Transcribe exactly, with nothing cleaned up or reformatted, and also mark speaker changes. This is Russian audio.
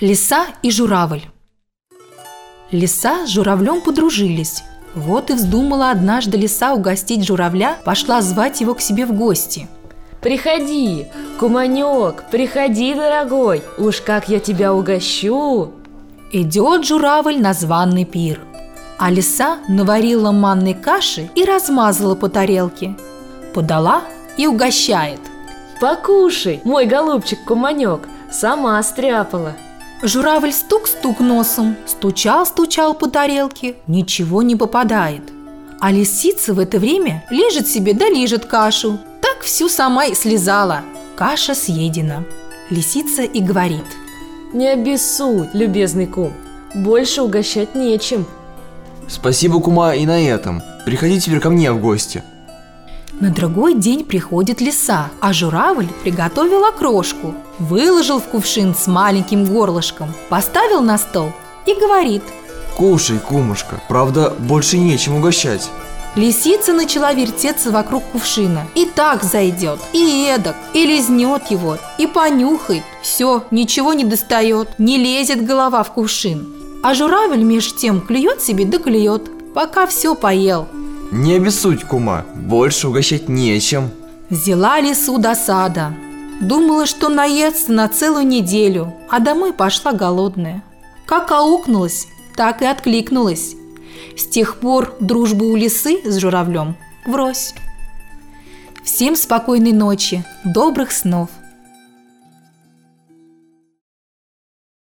Speaker 1: Лиса и журавль. Лиса с журавлем подружились. Вот и вздумала однажды лиса угостить журавля, пошла звать его к себе в гости.
Speaker 2: «Приходи, куманек, приходи, дорогой, уж как я тебя угощу!»
Speaker 1: Идет журавль на званый пир, а лиса наварила манной каши и размазала по тарелке. Подала и угощает.
Speaker 2: «Покушай, мой голубчик-куманек, сама стряпала!»
Speaker 1: Журавль стук-стук носом, стучал-стучал по тарелке, ничего не попадает. А лисица в это время лежит себе да лижет кашу. Так всю сама и слезала. Каша съедена. Лисица и говорит:
Speaker 2: «Не обессудь, любезный кум, больше угощать нечем».
Speaker 3: «Спасибо, кума, и на этом. Приходи теперь ко мне в гости».
Speaker 1: На другой день приходит лиса, а журавль приготовил окрошку, выложил в кувшин с маленьким горлышком, поставил на стол и говорит:
Speaker 3: «Кушай, кумушка, правда, больше нечем угощать».
Speaker 1: Лисица начала вертеться вокруг кувшина. И так зайдет, и эдак, и лизнет его, и понюхает. Все, ничего не достает, не лезет голова в кувшин. А журавль меж тем клюет себе да клюет, пока все поел.
Speaker 3: «Не обессудь, кума, больше угощать нечем».
Speaker 1: Взяла лису досада. Думала, что наестся на целую неделю, а домой пошла голодная. Как аукнулась, так и откликнулась. С тех пор дружба у лисы с журавлем врозь. Всем спокойной ночи, добрых снов.